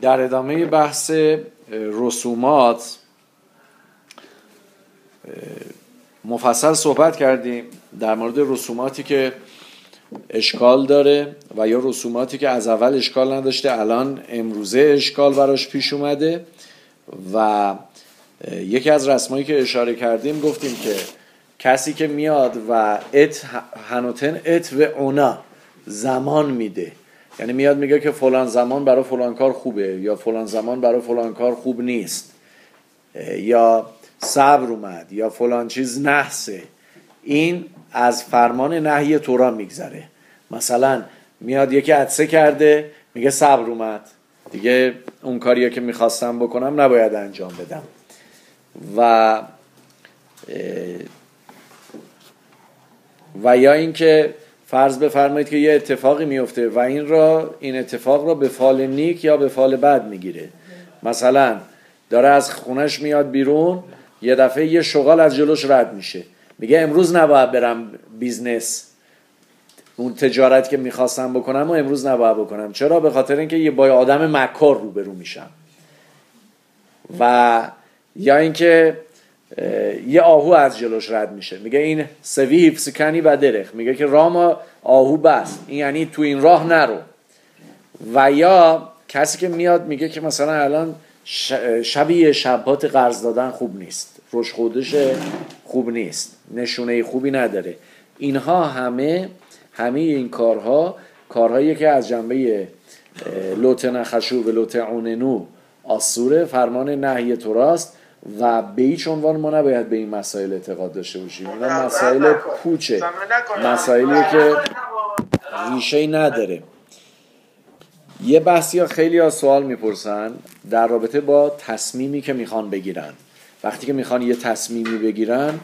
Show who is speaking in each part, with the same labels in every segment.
Speaker 1: در ادامه بحث رسومات مفصل صحبت کردیم در مورد رسوماتی که اشکال داره و یا رسوماتی که از اول اشکال نداشته الان امروزه اشکال براش پیش اومده. و یکی از رسمایی که اشاره کردیم گفتیم که کسی که میاد و هنوتن ات و اونا زمان میده، یعنی میاد میگه که فلان زمان برای فلان کار خوبه یا فلان زمان برای فلان کار خوب نیست، یا صبر اومد یا فلان چیز نحسه، این از فرمان نهی تورا میگذره. مثلا میاد یکی عطسه کرده میگه صبر اومد، دیگه اون کاریه که میخواستم بکنم نباید انجام بدم. و یا اینکه فرض بفرمایید که یه اتفاقی میفته و این اتفاق را به فال نیک یا به فال بد میگیره. مثلا داره از خونش میاد بیرون، یه دفعه یه شغال از جلوش رد میشه، میگه امروز نباید برم بیزنس، اون تجارت که میخواستم بکنم و امروز نباید بکنم. چرا؟ به خاطر اینکه یه با آدم مکار روبرو میشم. و یا اینکه یه آهو از جلوش رد میشه، میگه این سوی حفظکنی و درخ، میگه که راه ما آهو بست، این یعنی تو این راه نرو. و یا کسی که میاد میگه که مثلا الان شبیه شبات قرض دادن خوب نیست، روش خودش خوب نیست، نشونه خوبی نداره. اینها همه این کارهایی که از جنبه لوت نخشو و لوت عوننو آسوره، فرمان نهی توراست و به هیچ عنوان ما نباید به این مسائل اعتقاد داشته باشیم. اینا مسائل پوچه، مسائلی که ریشه‌ای نداره. یه بحثی ها خیلی ها سوال میپرسن در رابطه با تصمیمی که میخوان بگیرن. وقتی که میخوان یه تصمیمی بگیرن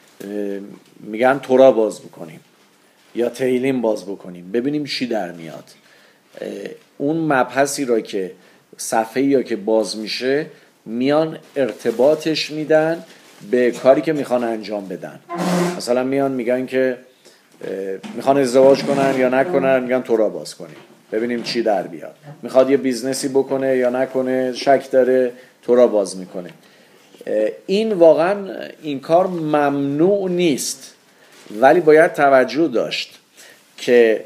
Speaker 1: میگن تورا باز بکنیم یا تیلیم باز بکنیم ببینیم چی در میاد. اون مبحثی را که صفحه‌ای یا که باز میشه میان ارتباطش میدن به کاری که میخوان انجام بدن. مثلا میان میگن که میخوان ازدواج کنن یا نکنن، میگن تورا باز کنیم ببینیم چی در بیاد. میخواد یه بیزنسی بکنه یا نکنه، شک داره، تورا باز میکنه. این واقعا این کار ممنوع نیست، ولی باید توجه داشت که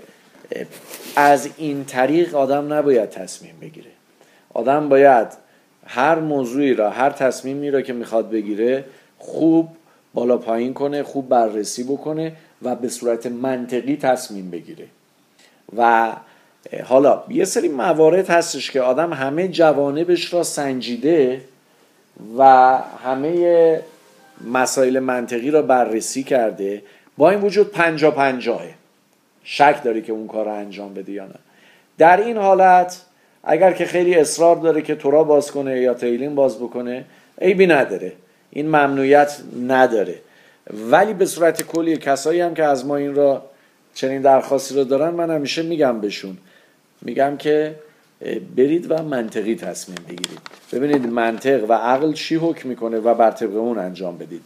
Speaker 1: از این طریق آدم نباید تصمیم بگیره. آدم باید هر موضوعی را، هر تصمیمی را که میخواد بگیره خوب بالا پایین کنه، خوب بررسی بکنه و به صورت منطقی تصمیم بگیره. و حالا یه سری موارد هستش که آدم همه جوانبش را سنجیده و همه مسائل منطقی را بررسی کرده، با این وجود 50-50 شک داره که اون کار را انجام بده یا نه. در این حالت اگر که خیلی اصرار داره که تورا باز کنه یا تیلیم باز بکنه، عیبی نداره، این ممنوعیت نداره. ولی به صورت کلی کسایی هم که از ما این را چنین درخواستی رو دارن، من همیشه میگم بهشون، میگم که برید و منطقی تصمیم بگیرید، ببینید منطق و عقل چی حکم میکنه و بر طبق اون انجام بدید.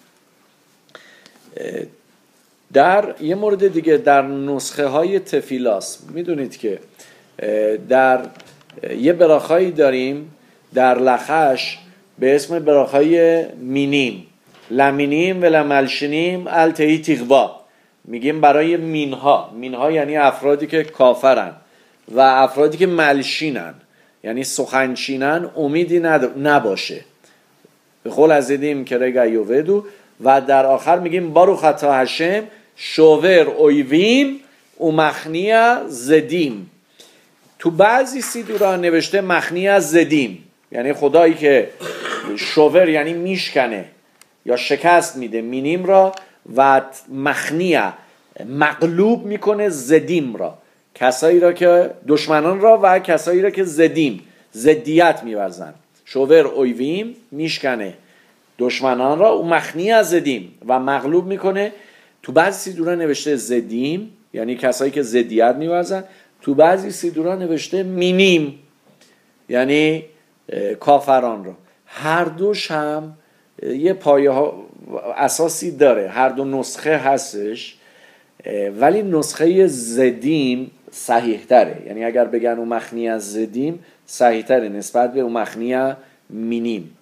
Speaker 1: در یه مورد دیگه در نسخه های تفیلاس میدونید که در یه براخایی داریم در لخش به اسم براخای مینیم، لمینیم و لملشنیم التهی تیغوا، میگیم برای مینها یعنی افرادی که کافرن و افرادی که ملشینن یعنی سخنچینن، امیدی نباشه به قول از دیدیم که رگایو ودو. و در آخر میگیم بارو خطا هشم شوور اویویم و مخنیا زدیم. تو بعضی سیدورا نوشته مخنیا زدیم، یعنی خدایی که شوور یعنی میشکنه یا شکست میده مینیم را، و مخنیا مغلوب میکنه زدیم را، کسایی را که دشمنان را و کسایی را که زدیت میورزن. شوور اویویم میشکنه دشمنان را، او مخنیا زدیم و مغلوب میکنه. تو بعضی سیدورا نوشته زدیم یعنی کسایی که زدیت میورزن، تو بعضی سیدورا نوشته مینیم یعنی کافران را. هر دوش هم یه پایه ها اساسی داره، هر دو نسخه هستش، ولی نسخه زدیم صحیح تره. یعنی اگر بگن او مخنی زدیم صحیح تره نسبت به او مخنی مینیم.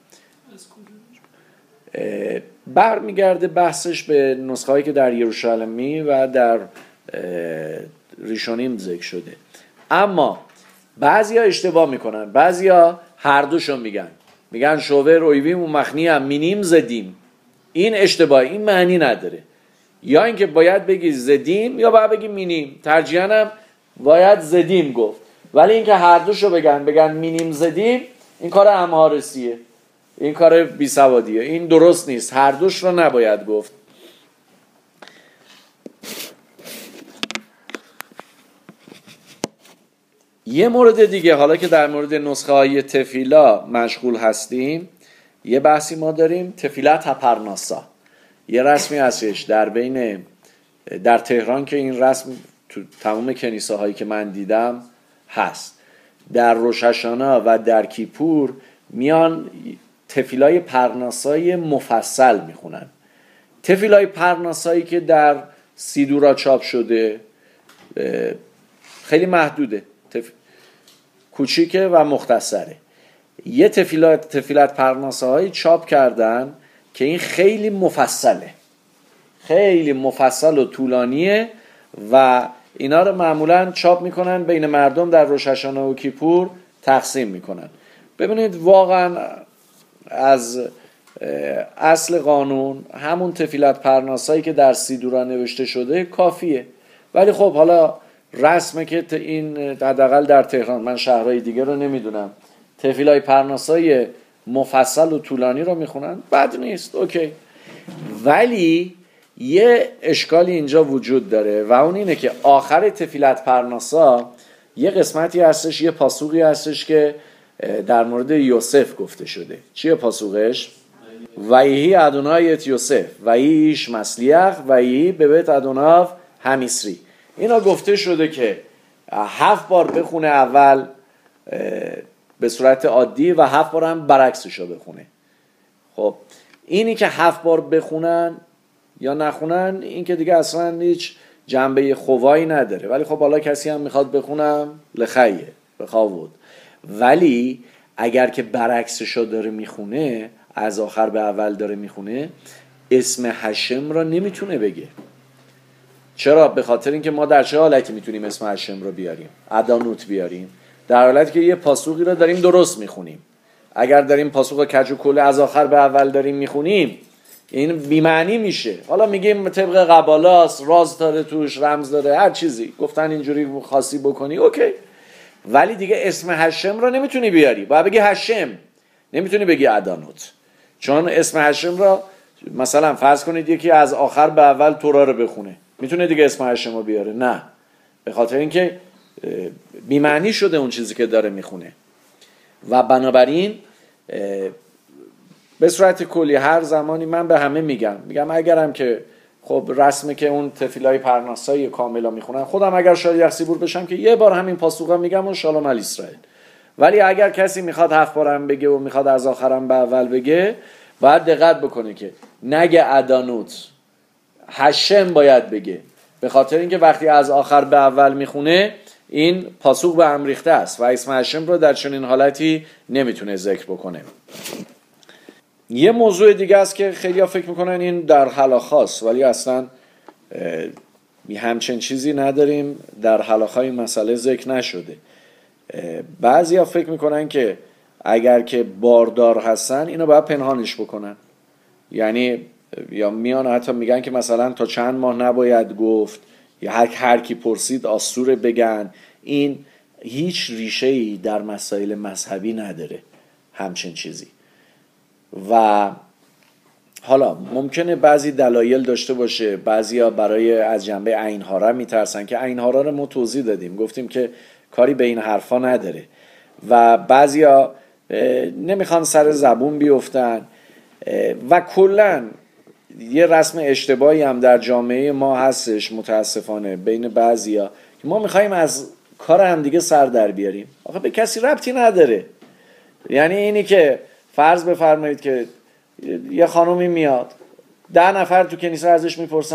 Speaker 1: برمیگرده بحثش به نسخه هایی که در یروشلمی و در ریشونیم ذکر شده. اما بعضیا اشتباه میکنن، بعضیا هر دوشو میگن شوه رویویم و مخنی هم مینیم زدیم. این اشتباه، این معنی نداره. یا اینکه باید بگی زدیم یا باید بگی مینیم. ترجیحاً هم باید زدیم گفت، ولی اینکه هر دوشو بگن مینیم زدیم، این کار امهارسیه، این کار بیسوادیه، این درست نیست. هر دوش رو نباید گفت. یه مورد دیگه، حالا که در مورد نسخه های تفیلا مشغول هستیم، یه بحثی ما داریم، تفیلت هپرناسا. یه رسمی هستش در تهران که این رسم تو تمام کنیسه هایی که من دیدم هست. در روش هاشانا و در کیپور میان تفیلای پرناسای مفصل میخونن. تفیلای پرناسایی که در سیدورا چاپ شده خیلی محدوده، کوچیکه و مختصره. یه تفیلت پرناسه‌هایی چاپ کردن که این خیلی مفصله، خیلی مفصل و طولانیه و اینا رو معمولاً چاپ میکنن بین مردم در روش هاشانا و کیپور تقسیم میکنن. ببینید واقعاً از اصل قانون همون تفیلت پرناسایی که در سیدورا نوشته شده کافیه. ولی خب حالا رسمه که این حداقل در تهران، من شهرهای دیگه رو نمیدونم، تفیلای پرناسای مفصل و طولانی رو میخونن، بد نیست، اوکی. ولی یه اشکالی اینجا وجود داره و اون اینه که آخر تفیلت پرناسا یه قسمتی هستش، یه پاسوقی هستش که در مورد یوسف گفته شده. چیه پاسوقش؟ ویهی ادونایت یوسف ویهیش مسلیخ ویهی به بیت ادوناف همیسری. اینا گفته شده که 7 بار بخونه اول به صورت عادی و 7 بار هم برعکسشو بخونه. خب اینی که 7 بار بخونن یا نخونن، این که دیگه اصلا هیچ جنبه خوایی نداره. ولی خب حالا کسی هم میخواد بخونم لخیه بخواد. ولی اگر که برعکسشو داره میخونه، از آخر به اول داره میخونه، اسم هشم را نمیتونه بگه. چرا؟ به خاطر اینکه ما در چه حالتی میتونیم اسم هشم رو بیاریم؟ ادانوت بیاریم در حالتی که یه پاسوقی رو داریم درست میخونیم. اگر داریم پاسوق کج و کله از آخر به اول داریم میخونیم، این بی‌معنی میشه. حالا میگیم طبق قبالاست، راز داره توش، رمز داره، هر چیزی گفتن اینجوری خاصی بکنی، اوکی. ولی دیگه اسم هشم رو نمیتونی بیاری، باید بگی هشم، نمیتونی بگی ادانوت. چون اسم هشم را مثلا فرض کنید یکی از آخر به اول تورا رو بخونه، میتونه دیگه اسم هشم رو بیاره؟ نه، به خاطر اینکه بی‌معنی شده اون چیزی که داره میخونه. و بنابراین به صورت کلی هر زمانی من به همه میگم اگرم که خب رسمه که اون تفیلای پرناسای کاملا میخونن، خودم اگر شاید سیبور بشم که یه بار همین پاسوقا میگم و شالوم علی اسرائیل. ولی اگر کسی میخواد 7 بارم بگه و میخواد از آخرم به اول بگه، باید دقت بکنه که نگه ادانوت، هشم باید بگه. به خاطر اینکه وقتی از آخر به اول میخونه، این پاسوق به هم ریخته است و اسم هشم رو در چنین حالتی نمیتونه ذکر بکنه. یه موضوع دیگه است که خیلی ها فکر میکنن این در هلاخاست، ولی اصلا همچین چیزی نداریم، در هلاخای مسئله ذکر نشده. بعضی ها فکر میکنن که اگر که باردار هستن اینو باید پنهانش بکنن، یعنی یا میان حتی میگن که مثلا تا چند ماه نباید گفت، یا هر کی پرسید آسوره بگن. این هیچ ریشه‌ای در مسائل مذهبی نداره همچین چیزی. و حالا ممکنه بعضی دلایل داشته باشه، بعضیا برای از جنبه عین‌هاره میترسن که عین‌هاره رو ما توضیح دادیم، گفتیم که کاری به این حرفا نداره و بعضیا نمیخوان سر زبون بیفتن. و کلاً یه رسم اشتباهی هم در جامعه ما هستش متاسفانه بین بعضیا که ما میخوایم از کار هم دیگه سر در بیاریم. آخه به کسی ربطی نداره. یعنی اینی که فرض بفرمایید که یه خانومی میاد، 10 نفر تو کنیسه ازش میپرسن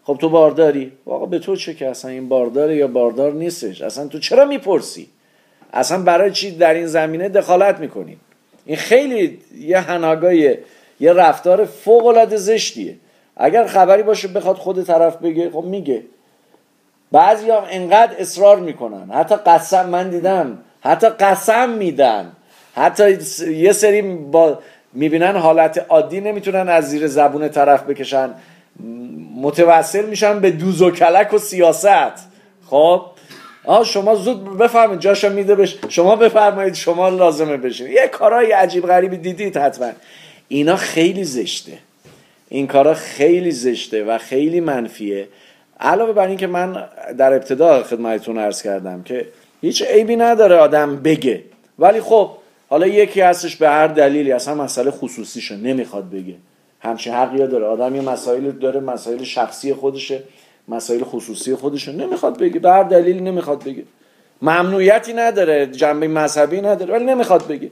Speaker 1: خب تو بارداری؟ آقا به تو چه که اصلا این بارداره یا باردار نیستش، اصلا تو چرا میپرسی؟ اصلا برای چی در این زمینه دخالت میکنی؟ این خیلی یه حناگاییه، یه رفتار فوق العاده زشتیه. اگر خبری باشه بخواد خود طرف بگه، خب میگه. بعضیا انقدر اصرار میکنن، حتی قسم، من دیدم حتی قسم میدن، حتی یه سری با میبینن حالت عادی نمیتونن از زیر زبون طرف بکشن، متوسل میشن به دوز و کلک و سیاست. خب شما زود بفرمایید، جاشو میده بش، شما بفرمایید، شما لازمه بشین. یه کارهای عجیب غریبی دیدید حتما. اینا خیلی زشته، این کارا خیلی زشته و خیلی منفیه. علاوه بر این که من در ابتدا خدمتتون عرض کردم که هیچ عیبی نداره آدم بگه، ولی خب حالا یکی هستش به هر دلیلی اصلا مسئله خصوصیشه نمیخواد بگه، همچین حقی داره. آدم یه مسائل داره، مسائل شخصی خودشه، مسائل خصوصی خودشه، نمیخواد بگه، به هر دلیلی نمیخواد بگه، ممنوعیتی نداره، جنبه مذهبی نداره، ولی نمیخواد بگه.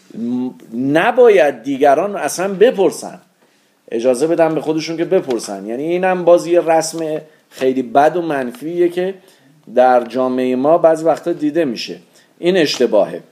Speaker 1: نباید دیگران اصلا بپرسن، اجازه بدن به خودشون که بپرسن. یعنی اینم بازی رسم خیلی بد و منفیه که در جامعه ما بعضی وقتا دیده میشه. این اشتباهه.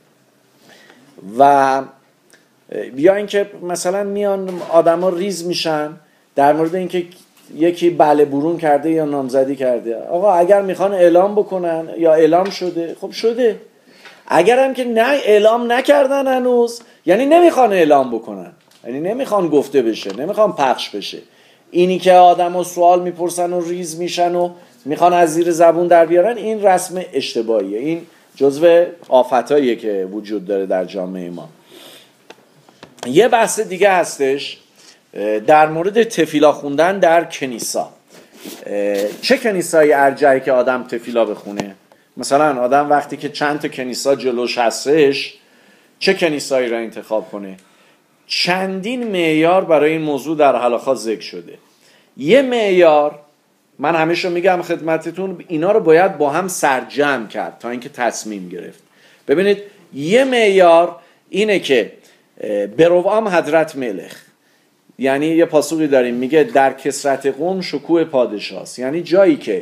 Speaker 1: و یا اینکه مثلا میان آدما ریز میشن در مورد اینکه یکی بله برون کرده یا نامزدی کرده. آقا اگر میخوان اعلام بکنن یا اعلام شده، خب شده. اگر هم که نه اعلام نکردن هنوز، یعنی نمیخوان اعلام بکنن، یعنی نمیخوان گفته بشه، نمیخوان پخش بشه. اینی که آدما سوال میپرسن و ریز میشن و میخوان از زیر زبون در بیارن، این رسم اشتباهیه. این جزو آفتاییه که وجود داره در جامعه ما. یه بحث دیگه هستش در مورد تفیلا خوندن در کنیسا. چه کنیسایی ارجحه که آدم تفیلا بخونه؟ مثلا آدم وقتی که چند تا کنیسا جلوش هستش، چه کنیسایی را انتخاب کنه؟ چندین معیار برای این موضوع در حلقات ذکر شده. یه معیار، من همیشه میگم خدمتتون، اینا رو باید با هم سرجم کرد تا اینکه تصمیم گرفت. ببینید، یه معیار اینه که بروام حضرت ملخ، یعنی یه پاسوقی داریم میگه در کثرت قوم شکوه پادشاست، یعنی جایی که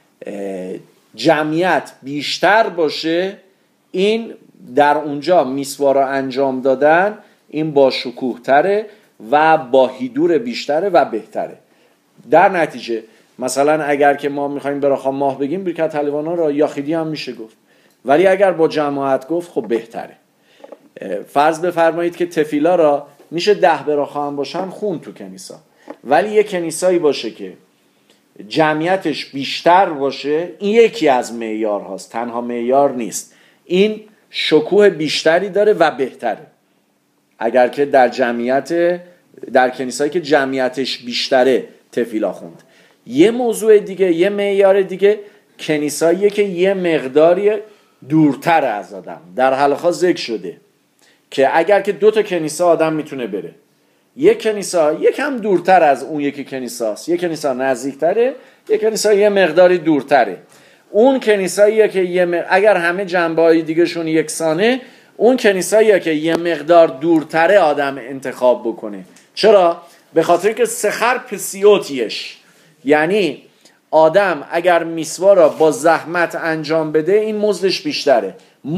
Speaker 1: جمعیت بیشتر باشه، این در اونجا میسوارا انجام دادن این با شکوه تره و با حضور بیشتره و بهتره. در نتیجه مثلا اگر که ما میخوایم براخا ماه بگیم، برکت حلوانان را یاخیدی هم میشه گفت، ولی اگر با جماعت گفت خب بهتره. فرض بفرمایید که تفیلا را میشه 10 براخا هم باشن خون تو کنیسا، ولی یه کنیسایی باشه که جمعیتش بیشتر باشه، این یکی از معیار هاست، تنها معیار نیست. این شکوه بیشتری داره و بهتره اگر که در کنیسایی که جمعیتش بیشتره تفیلا خوند. یه موضوع دیگه، یه معیار دیگه، کنیساییه که یه مقداری دورتر از آدم. در حلقات ذکر شده که اگر که 2 تا کنیسا آدم میتونه بره، یک کنیسا یکم دورتر از اون یکی کنیساست، یک کنیسا نزدیکتره، یک کنیسا یه مقداری دورتره. اون کنیساییه که اگر همه جنبه‌های دیگه‌شون یکسانه، اون کنیساییه که یه مقدار دورتره آدم انتخاب بکنه. چرا؟ به خاطر که سخر پسیوتیش، یعنی آدم اگر میسوا را با زحمت انجام بده، این مزدش بیشتره.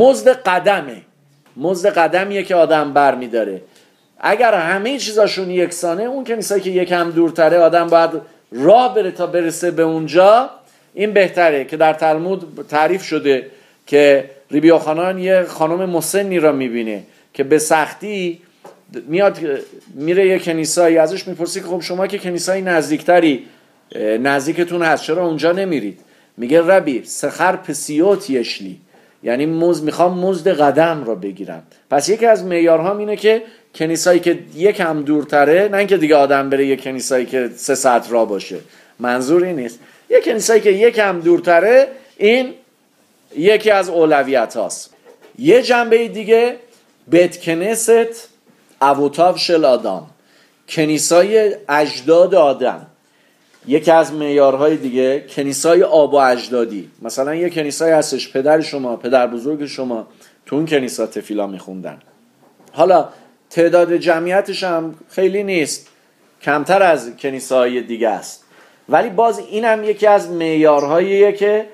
Speaker 1: مزد قدمیه که آدم بر میداره. اگر همه چیزاشون یکسانه، اون کنیسایی که یکم دورتره آدم باید راه بره تا برسه به اونجا، این بهتره. که در تلمود تعریف شده که ریبی یوحنان یه خانم مسنی را میبینه که به سختی میاد میره یه کنیسایی، ازش میپرسی که خب شما که کنیسایی نزدیکتری نزدیکتون هست، چرا اونجا نمیرید؟ میگه ربی سخر پسیوت یشلی، یعنی میخوام مزد قدم را بگیرم. پس یکی از معیارها اینه که کنیسایی که یکم دورتره، نه اینکه دیگه آدم بره یه کنیسایی که 3 ساعت راه باشه، منظور این نیست، یه کنیسایی که یکم دورتره، این یکی از اولویت هاست. یه جنبه دیگه، بیت کنیست اوتاو شل آدم، کنیسای اجداد آدم. یکی از معیارهای دیگه کنیسای آب و اجدادی. مثلا یه کنیسای هستش پدر شما، پدر بزرگ شما تو اون کنیسا تفیلا میخوندن، حالا تعداد جمعیتش هم خیلی نیست، کمتر از کنیسای دیگه است، ولی باز این هم یکی از معیارهاییه که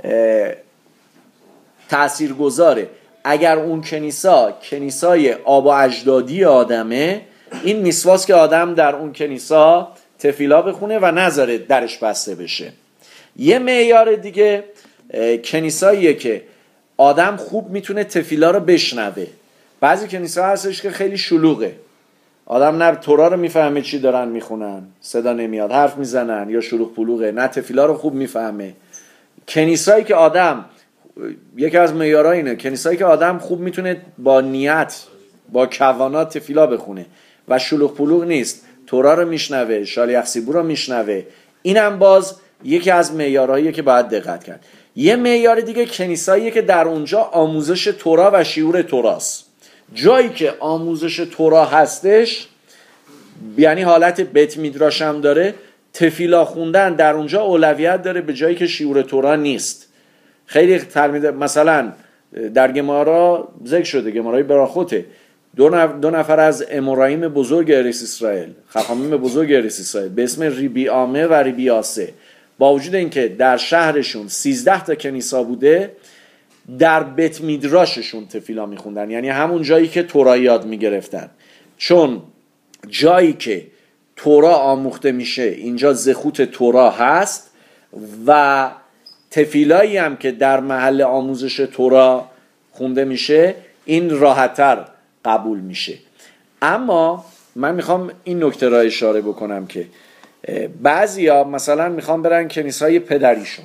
Speaker 1: تاثیرگذاره. اگر اون کنیسای آبا اجدادی آدمه، این میسواست که آدم در اون کنیسا تفیلا بخونه و نذاره درش بسته بشه. یه معیار دیگه کنیساییه که آدم خوب میتونه تفیلا رو بشنوه. بعضی کنیسا هستش که خیلی شلوغه، آدم نه تورا رو میفهمه چی دارن میخونن، صدا نمیاد، حرف میزنن یا شلوغ پلوغه، نه تفیلا رو خوب میفهمه. کنیسایی که آدم، یکی از معیارها اینه، کنیسایی که آدم خوب میتونه با نیت، با کوانات تفیلا بخونه و شلوغ پلوغ نیست، تورا رو میشنوه، شالیخ سیبور رو میشنوه، اینم باز یکی از معیارهاییه که باید دقت کرد. یه معیار دیگه کنیساییه که در اونجا آموزش تورا و شیور توراست. جایی که آموزش تورا هستش، یعنی حالت بیت میدراش هم داره، تفیلا خوندن در اونجا اولویت داره به جایی که شیور تورا نیست. خیلی تلمید، مثلا در گمارا ذکر شده، گمارای براخوته، دو نفر از امورایم بزرگ اریس اسرائیل، خخامیم بزرگ اریس اسرائیل به اسم ریبی آمه و ریبی آسه، با وجود اینکه در شهرشون 13 تا کنیسا بوده، در بیت میدراششون تفیلا میخوندن، یعنی همون جایی که تورا یاد میگرفتن. چون جایی که تورا آموخته میشه اینجا زخوت تورا هست و تفیلایی هم که در محل آموزش تورا خونده میشه این راحت‌تر قبول میشه. اما من میخوام این نکته را اشاره بکنم که بعضیا مثلا میخوام برن کنیسای پدریشون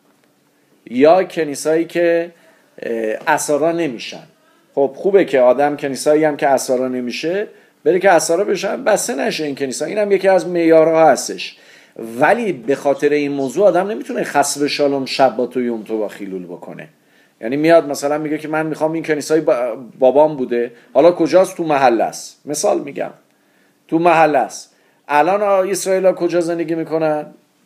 Speaker 1: یا کنیسایی که اسارا نمیشن. خب خوبه که آدم کنیسایی هم که اسارا نمیشه بره که اسارا بشن، بسته نشه این کنیسا، اینم یکی از معیارها هستش. ولی به خاطر این موضوع آدم نمیتونه خسر شالوم شبات و یوم تو خیلول بکنه. یعنی میاد مثلا میگه که من میخوام این کنیسای بابام بوده، حالا کجاست؟ تو محله است. مثال میگم تو محله است. الان اسرائیل کجا زندگی میکنن؟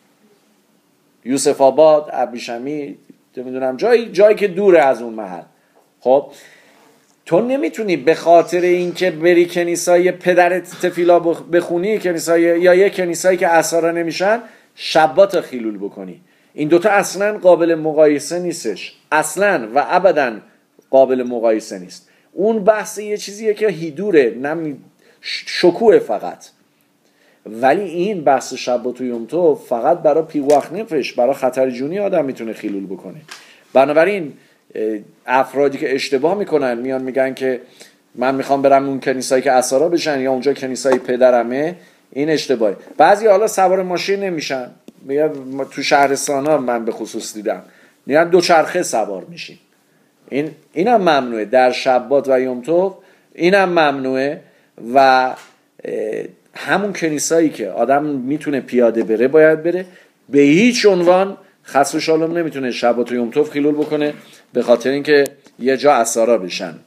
Speaker 1: یوسف آباد، ابریشمی، نمیدونم جایی که دوره از اون محل. خب تو نمیتونی به خاطر اینکه بری کنیسای پدرت تفیلا بخونی، کنیسای یا یک کنیسایی که اسارا نمیشن، شبات خیلول بکنی. این دوتا اصلا قابل مقایسه نیستش، اصلا و ابدا قابل مقایسه نیست. اون بحث یه چیزیه که هیدوره، شکوه فقط. ولی این بحث شبات و یوم تو فقط برای پیوخ نفش، برای خطر جونی آدم میتونه خیلول بکنه. بنابراین افرادی که اشتباه میکنن میان میگن که من میخوام برم اون کنیسایی که اسارا بشن یا اونجا کنیسای پدرمه، این اشتباهه. بعضی حالا سوار ماشین نمیشن، میگن تو شهرستانا من به خصوص دیدم میگن دوچرخه سوار میشین، اینم ممنوعه در شبات و یوم تو، اینم ممنوعه. و همون کنیسایی که آدم میتونه پیاده بره باید بره. به هیچ عنوان خسر و شالوم نمیتونه شبات و یوم تو خیلول بکنه به خاطر اینکه یه جا اسارا بشن.